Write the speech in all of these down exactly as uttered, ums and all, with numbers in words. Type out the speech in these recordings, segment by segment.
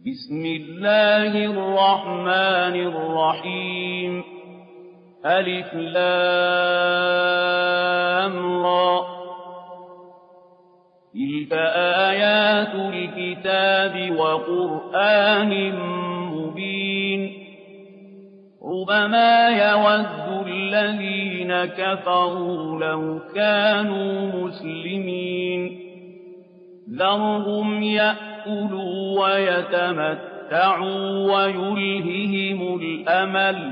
بسم الله الرحمن الرحيم ألف لام را تلك آيات الكتاب وقرآن مبين ربما يود الذين كفروا لو كانوا مسلمين ذرهم يأكلوا ويتمتعوا ويلههم الأمل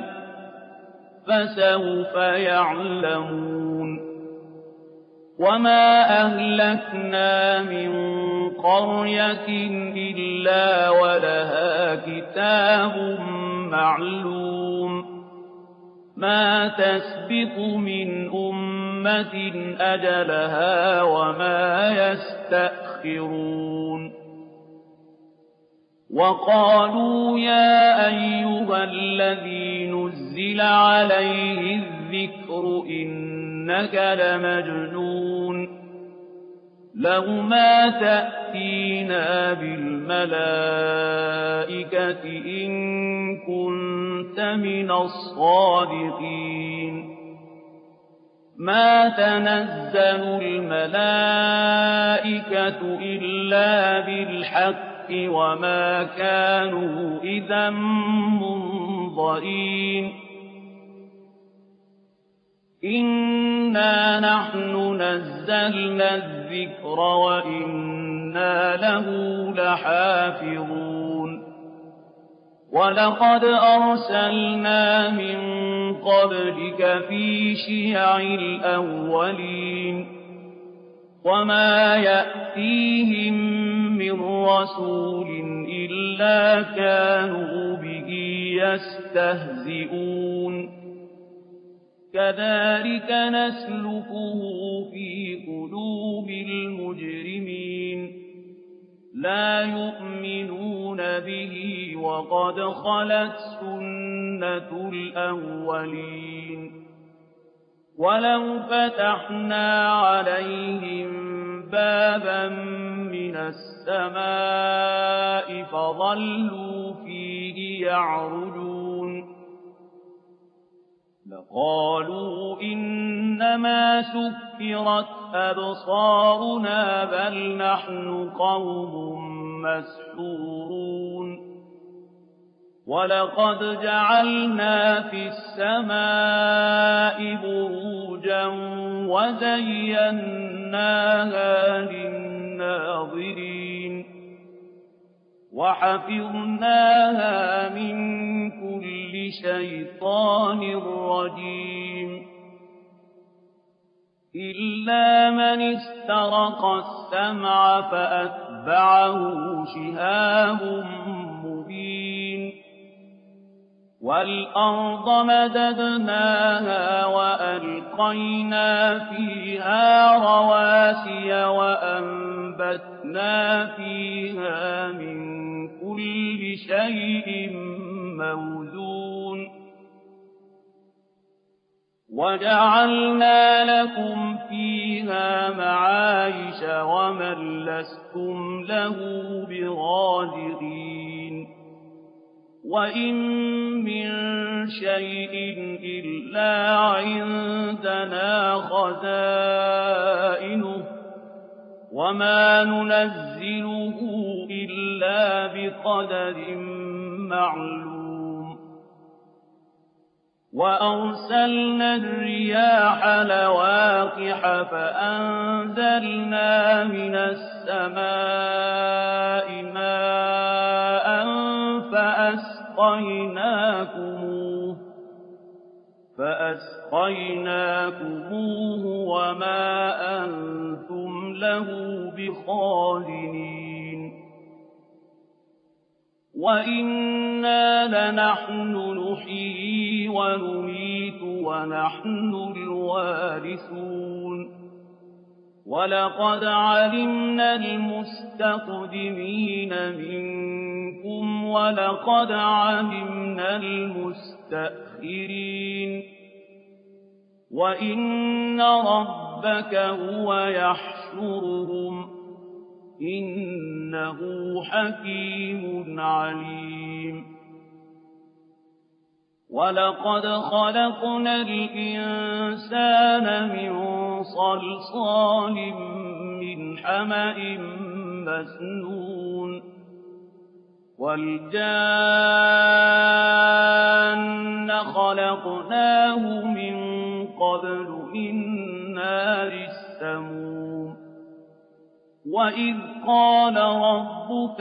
فسوف يعلمون وما أهلكنا من قرية إلا ولها كتاب معلوم ما تسبق من أمة أجلها وما يستأخرون وقالوا يا أيها الذي نزل عليه الذكر إنك لمجنون لو ما تأتينا بالملائكة إن كنت من الصادقين ما تنزل الملائكة إلا بالحق وما كانوا إذا منظرين إنا نحن نزلنا الذكر وإنا له لحافظون ولقد أرسلنا من قبلك في شيع الأولين وما يأتيهم من رسول إلا كانوا به يستهزئون كذلك نسلكه في قلوب المجرمين لا يؤمنون به وقد خلت سنة الأولين ولو فتحنا عليهم بابا من السماء فظلوا فيه يعرجون لقالوا إنما سكرت أبصارنا بل نحن قوم مسحورون ولقد جعلنا في السماء بروجا وزيناها للناظرين وحفظناها من كل شيطان رجيم إلا من استرق السمع فأتبعه شهاب مبين والأرض مددناها وألقينا فيها رواسي وأنبتنا فيها من كل شيء موزون وجعلنا لكم فيها معايش ومن لستم له برازقين وإن من شيء إلا عندنا خزائنه وما ننزله إلا بقدر معلوم وأرسلنا الرياح لواقح فأنزلنا من السماء ماء فأسقيناكموه فأسقيناكموه وما أنتم له بخازنين وإنا لنحن نحيي ونميت ونحن الوارثون ولقد علمنا المستقدمين منكم ولقد علمنا المستأخرين وإن ربك هو يحشرهم إنه حكيم عليم ولقد خلقنا الإنسان من صلصال من حمأ مسنون والجان خلقناه من قبل من نار السموم وإذ قال ربك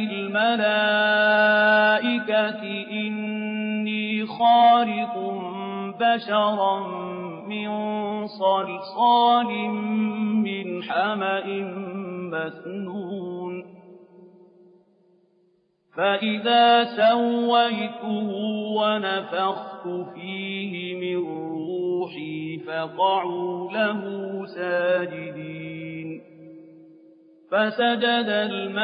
للملائكة إني خالق بشرا من صلصال من حمأ مسنون فإذا سويته ونفخت فيه من روحي فقعوا له ساجدين فسجد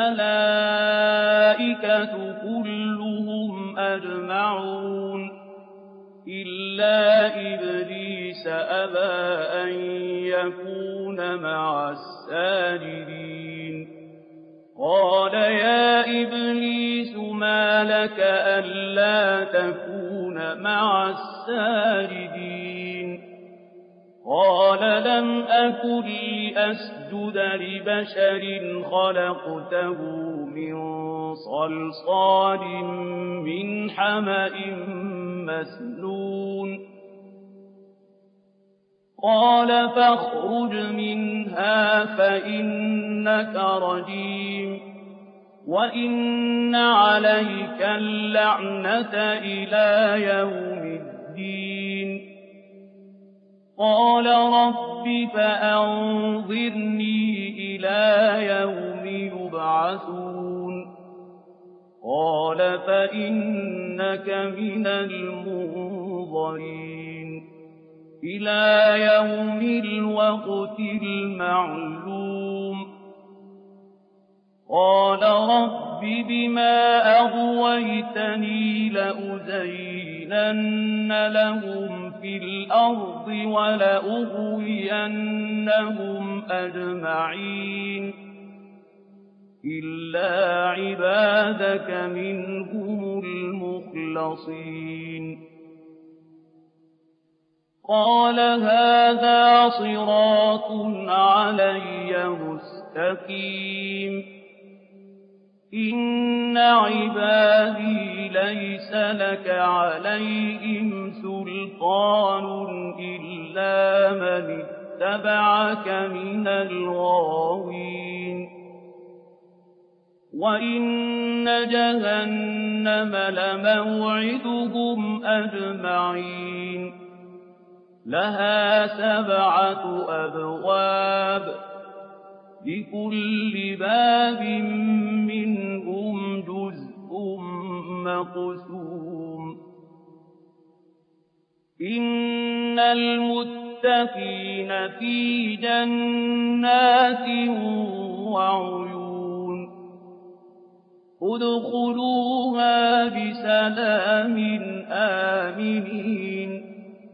الملائكة كلهم أجمعون إلا إبليس أبى أن يكون مع الساجدين قال يا إبليس ما لك ألا تكون مع الساجدين قال لم أكن لأسجد لبشر خلقته من صلصال من حمأ مسنون قال فاخرج منها فإنك رجيم وإن عليك اللعنة إلى يوم الدين قال رب فأنظرني إلى يوم يبعثون قال فإنك من المنظرين إلى يوم الوقت المعلوم قال رب بما أغويتني لأزينن لهم في الأرض ولأغوينهم أجمعين إلا عبادك منهم المخلصين قال هذا صراط علي مستقيم إن عبادي ليس لك عليهم سلطان إلا من اتبعك من الغاوين وإن جهنم لموعدهم أجمعين لها سبعة أبواب لكل باب منهم جزء مقسوم إن المتقين في جنات وعيون ادخلوها بسلام آمنين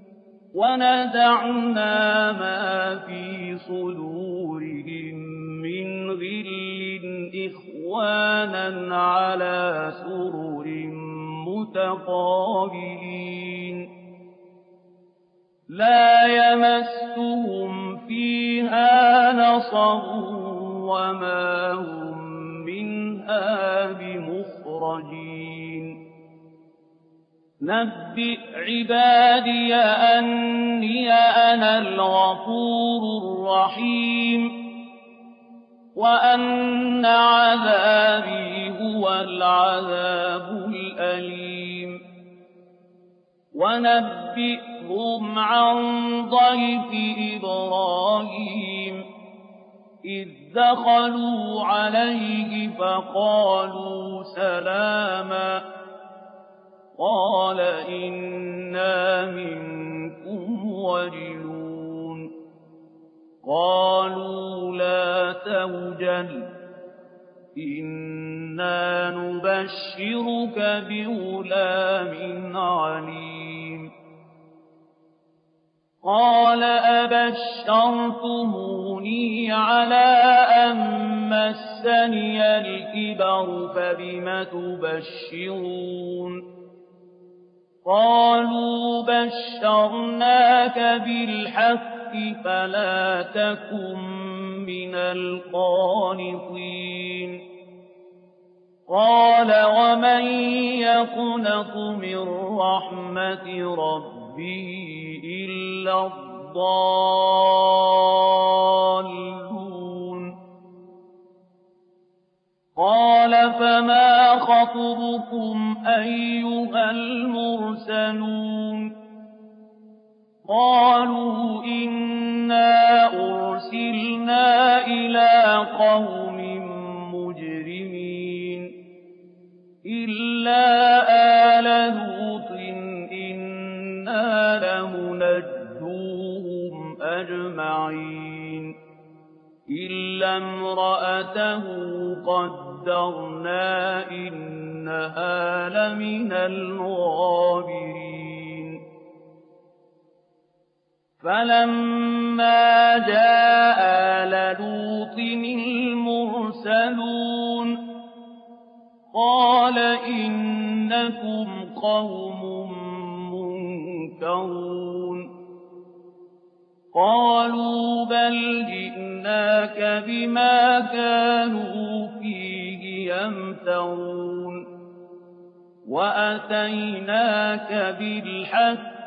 ونزعنا ما في صدورهم من غل إخوانا على سرر متقابلين لا يمسهم فيها نصب وما هم منها بمخرجين نبئ عبادي أني أنا الغفور الرحيم وأن عذابي هو العذاب الأليم ونبئهم عن ضيف إبراهيم إذ دخلوا عليه فقالوا سلاما قال إنا منكم وجلون قالوا لا توجل إنا نبشرك بغلام عليم قال أبشرتموني على أن مسني الكبر فبم تبشرون قالوا بشرناك بالحق فلا تكن من القانطين قال ومن يقنط من رحمة ربه إلا الضالون قال فما خطبكم أيها المرسلون قالوا إنا أرسلنا إلى قوم مجرمين إلا آل لوط إنا لمنجوهم أجمعين إلا امرأته قدرنا إنها لمن الغابرين فلما جاء آل لوط المرسلون قال إنكم قوم منكرون قالوا بل جئناك بما كانوا فيه يمترون وأتيناك بالحق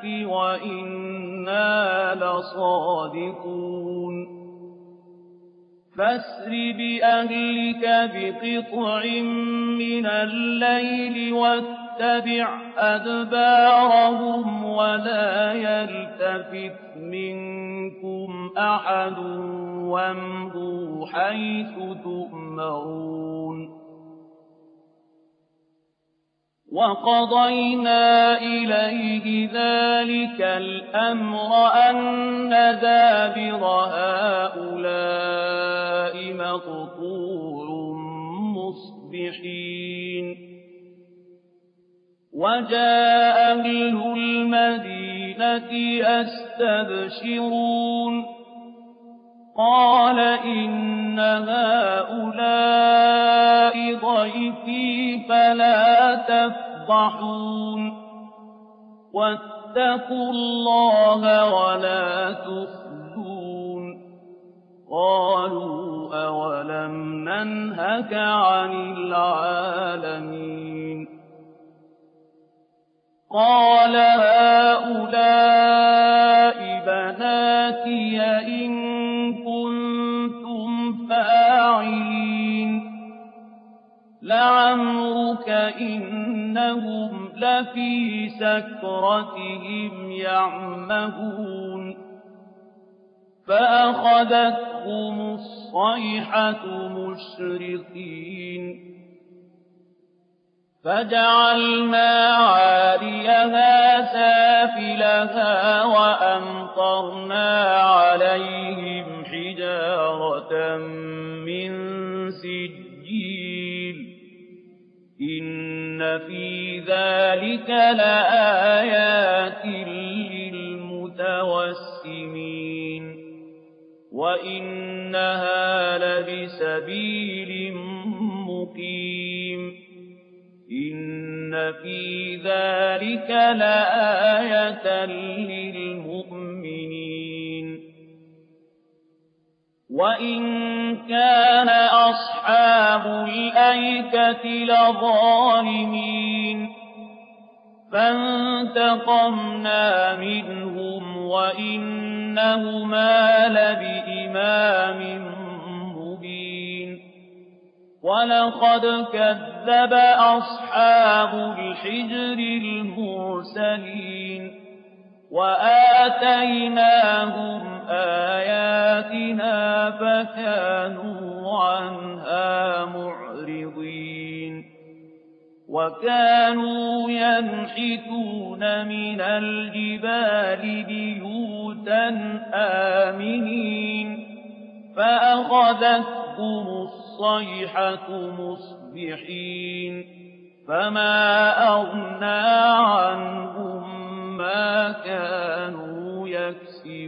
وإنا لصادقون فاسر بأهلك بقطع من الليل واتبع أدبارهم ولا يلتفت منكم أحد وامضوا حيث تؤمرون وقضينا إليه ذلك الأمر أن دابر هؤلاء مقطوع مصبحين وجاء أهل المدينة يستبشرون قال إن هؤلاء ضيفي فلا تفضحون واتقوا الله ولا تخزون قالوا أولم ننهك عن العالمين قال هؤلاء بناتي إن كنتم فاعلين لعمرك إنهم لفي سكرتهم يعمهون فأخذتهم الصيحة مشرقين فجعلنا عاليها سافلها وأمطرنا عليهم حجارة من سجيل إن في ذلك لآيات للمتوسمين وإنها لبسبيل مقيم إن في ذلك لآية للمؤمنين وإن كان أصحاب الأيكة لظالمين فانتقمنا منهم وإنهما لبإمام مبين ولقد كذب أصحاب الحجر المرسلين وآتيناهم آياتنا فكانوا عنها معرضين وكانوا ينحتون من الجبال بيوتا آمنين فأخذتهم الصيحة مصبحين فما أغنى عنهم ما كانوا يكسبون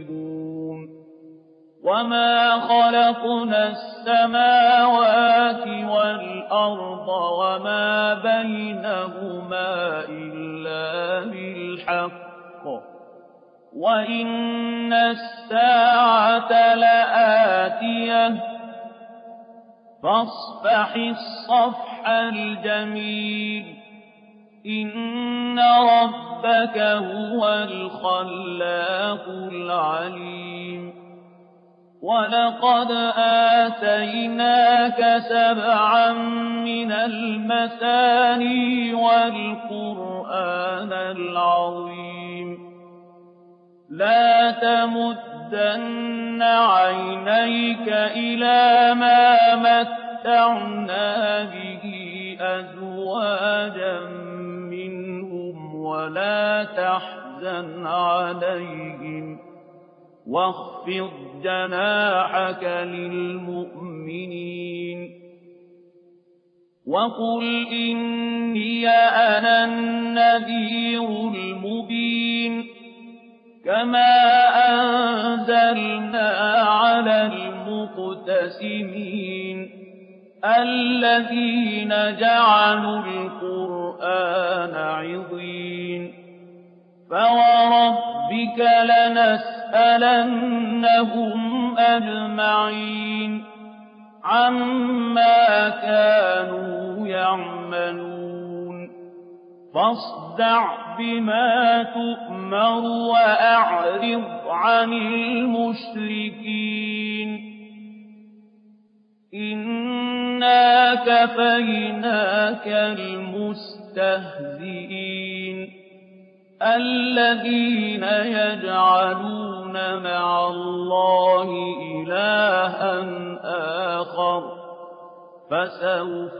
وما خلقنا السماوات والأرض وما بينهما إلا بالحق وإن الساعة لآتية فاصفح الصفح الجميل إن ربك هو الخلاق العليم ولقد آتيناك سبعا من المثاني والقرآن العظيم لا تمدن عينيك إلى ما متعنا به أزواجا منهم ولا تحزن عليهم واخفض جناحك للمؤمنين وقل إني أنا النذير المبين كما أنزلنا على المقتسمين الذين جعلوا القرآن عضين فوربك لنسألنهم أجمعين عما كانوا يعملون فاصدع بما تؤمر وأعرض عن المشركين إنا كفيناك المستهزئين الذين يجعلون مع الله إلها آخر فسوف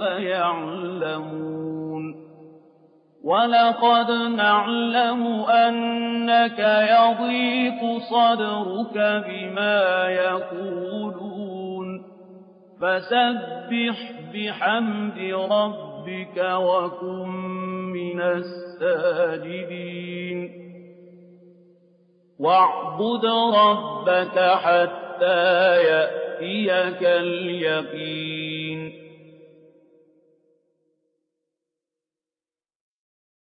يعلمون ولقد نعلم أنك يضيق صدرك بما يقولون فسبح بحمد ربك وكن من الساجدين واعبد ربك حتى يأتيك اليقين